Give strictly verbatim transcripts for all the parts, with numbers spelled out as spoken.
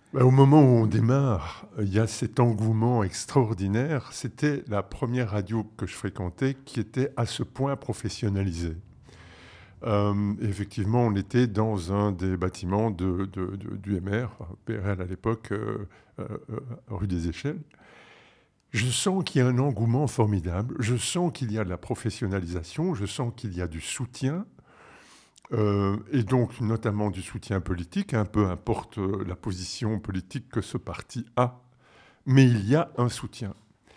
Bah, au moment où on démarre, il y a cet engouement extraordinaire. C'était la première radio que je fréquentais qui était à ce point professionnalisée. Euh, effectivement, on était dans un des bâtiments de, de, de, du M R, enfin, P R L à l'époque, euh, euh, rue des Échelles. Je sens qu'il y a un engouement formidable, je sens qu'il y a de la professionnalisation, je sens qu'il y a du soutien, euh, et donc notamment du soutien politique, un peu importe la position politique que ce parti a, mais il y a un soutien.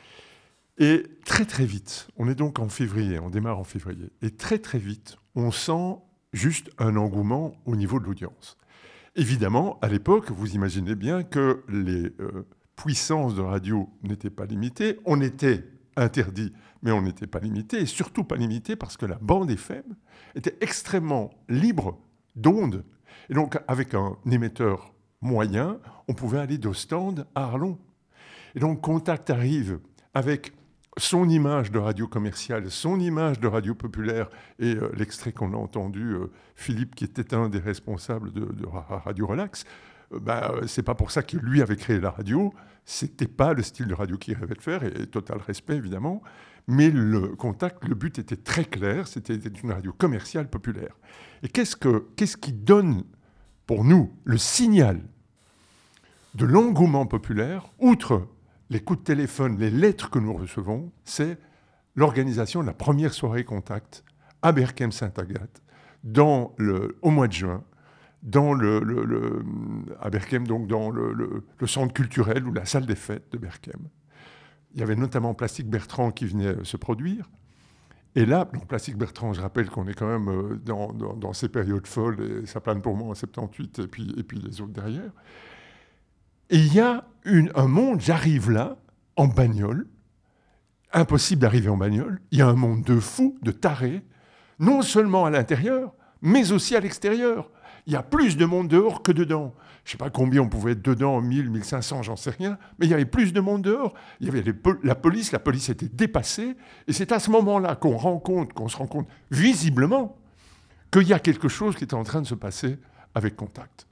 Et très très vite, on est donc en février, on démarre en février, et très très vite, on sent juste un engouement au niveau de l'audience. Évidemment, à l'époque, vous imaginez bien que les euh, puissances de radio n'étaient pas limitées, on était interdit, mais on n'était pas limité, et surtout pas limité parce que la bande F M était extrêmement libre d'ondes. Et donc, avec un émetteur moyen, on pouvait aller d'Ostende à Arlon. Et donc, Contact arrive avec son image de radio commerciale, son image de radio populaire, et euh, l'extrait qu'on a entendu, euh, Philippe, qui était un des responsables de, de Radio Relax, euh, bah, c'est pas pour ça que lui avait créé la radio, c'était pas le style de radio qu'il rêvait de faire, et, et total respect évidemment, mais le Contact, le but était très clair, c'était une radio commerciale populaire. Et qu'est-ce, que, qu'est-ce qui donne pour nous le signal de l'engouement populaire, outre les coups de téléphone, les lettres que nous recevons, c'est l'organisation de la première soirée Contact à Berchem-Saint-Agathe, dans le, au mois de juin, dans le, le, le, à Berchem, donc dans le, le, le centre culturel ou la salle des fêtes de Berchem. Il y avait notamment Plastique Bertrand qui venait se produire. Et là, donc Plastique Bertrand, je rappelle qu'on est quand même dans, dans, dans ces périodes folles, et ça plane pour moi en soixante-dix-huit, et puis, et puis les autres derrière. Et il y a une, un monde, j'arrive là, en bagnole, impossible d'arriver en bagnole, il y a un monde de fous, de tarés, non seulement à l'intérieur, mais aussi à l'extérieur. Il y a plus de monde dehors que dedans. Je ne sais pas combien on pouvait être dedans, mille, mille cinq cents, j'en sais rien, mais il y avait plus de monde dehors. Il y avait les, la police, la police était dépassée, et c'est à ce moment-là qu'on rend compte, qu'on se rend compte visiblement qu'il y a quelque chose qui est en train de se passer avec Contact.